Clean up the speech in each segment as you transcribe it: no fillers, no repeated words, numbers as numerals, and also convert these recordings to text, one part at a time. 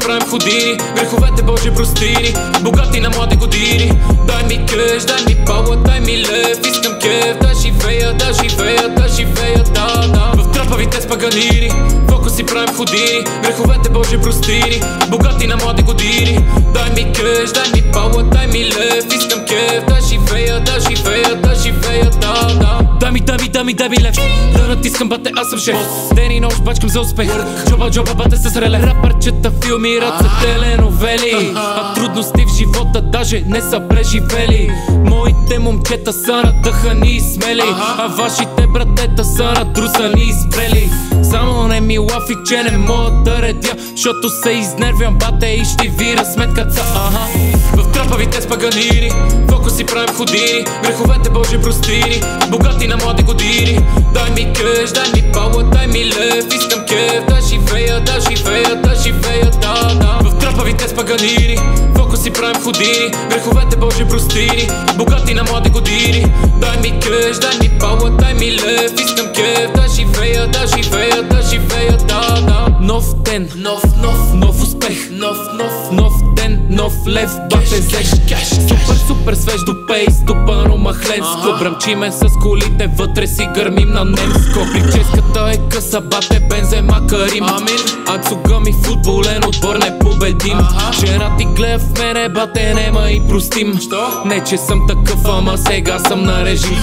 правим ходини, греховете Божи простини, богати на млади години. Дай ми кеш, дай ми пауър, дай ми лев, искам кеф, да живея, да живея, да живея, да. В трапавите спаганини, фокус си правим ходини, греховете Божи простини, богати на млади години. Дай ми кеш, дай ми пауър, дай ми лев, искам кеф, да живея, да живея, да живея, да. Дай ми лев, да натискам бате, аз съм шеф. Ден и нощ бачкам за успех, джоба бате с реле. Рапърчета филмират са теленовели, а трудности в живота даже не са преживели. Моите момчета са надъхани и смели, а вашите братета са надрусани и спрели. Само не ми лафи, че не мога да редя, защото се изнервям, бате, и ще вира сметката. В трапавите спаганини, фокус си правим ходини, греховете Божи простини, богати на млади години. Дай ми кеш, дай ми пауър, дай ми лев, искам кеф, да живея, да живея, да живея, да. В трапавите спаганини, фокус си правим ходини, греховете Божи простини, богати на млади години. Дай ми кеш, дай ми пауър, дай ми лев, искам кеф, да живея, да живея, да живея, да. Нов ден, нов успех, нов ден, нов лев, бате зеш. Супер свеж до пейс, стопано махленско. Бръмчиме с колите, вътре си гърмим на немско. Прическата е къса, бате, Бензема, Карим. Ацо гъми, футболен отбор непобедим. Жена ти гледа в мене, бате, нема и простим. Не че съм такъв, ама сега съм на режим.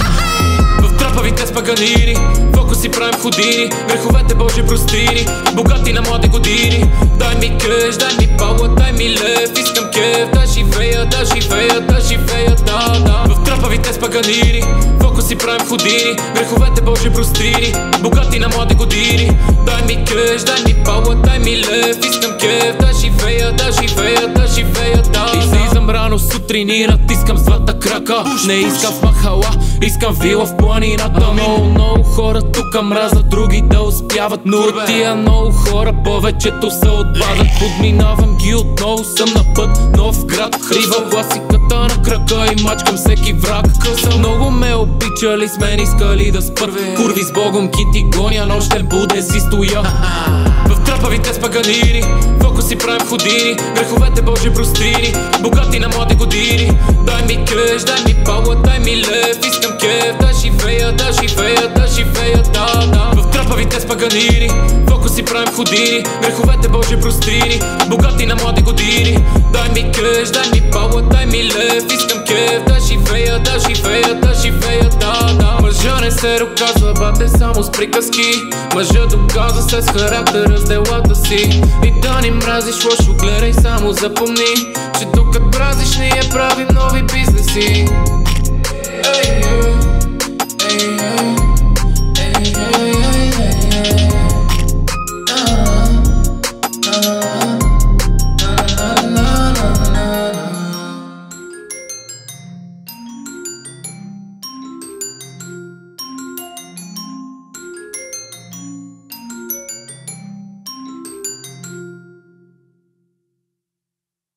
В трапавите спаганини, фокус си правим ходини, греховете Божи простини, богати на млади години. Дай ми кеш, дай ми пауър, дай ми лев, искам кеф, да живея, да живея, да живея, да. В трапавите спаганини, фокус си правим ходини, греховете Божи простини, богати на млади години. Дай ми кеш, дай ми пауър, дай ми лев, искам кеф, да живея, да живея, да живея, да. Излизам рано сутрин и натискам злата крака. Не искам в махала, искам вила в планината. Много хора тука мразят, други да успяват, но от тия много хора повечето се отбадат. Подминавам ги отново, съм на път, нов град. Рива класиката на крака и мачкам всеки враг. Много ме обичали, с мен искали да спът. Курви с Богом, кинти гоня, нощен буде си стоя. В трапавите спаганини, фокус си правим ходини, греховете Божи простини, богати на млади години. Дай ми кеш, дай ми пауър, дай ми лев, искам кеф, да живея, да живея, да живея, да. В трапавите спаганини, фокус си правим ходини, греховете Божи простини, богати на млади години. Дай ми кеш, дай ми пауър, дай ми лев, искам кеф, да живея, да живея, да живея, да. Мъжа не се доказва, бате, само с приказки. Мъжа доказва се с характера, с делата си. И да ни мразиш лошо, гледай, само запомни, че докато мразиш ние правим нови бизнеси.